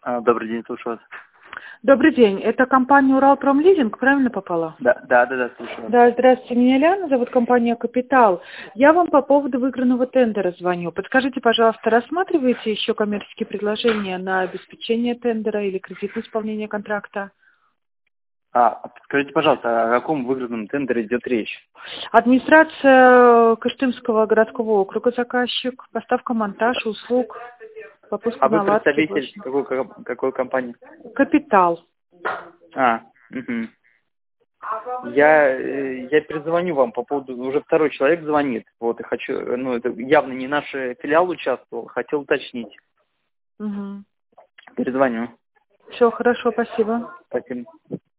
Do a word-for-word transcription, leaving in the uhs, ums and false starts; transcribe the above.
А, Добрый день, слушаю вас. Добрый день. Это компания «Уралпромлизинг», правильно попала? Да, да, да, да, слушаю вас. Да, здравствуйте, меня Ляна, зовут компания «Капитал». Я вам по поводу выигранного тендера звоню. Подскажите, пожалуйста, рассматриваете еще коммерческие предложения на обеспечение тендера или кредитное исполнение контракта? А, скажите, пожалуйста, о каком выигранном тендере идет речь? Администрация Кыштымского городского округа заказчик, поставка, монтаж, услуг, по пуску А вы наладки. представитель какой, ко- какой компании? «Капитал». А, угу. Я, э, я перезвоню вам по поводу, уже второй человек звонит, вот, и хочу, ну, это явно не наш филиал участвовал, хотел уточнить. Угу. Перезвоню. Все, хорошо, спасибо. Спасибо.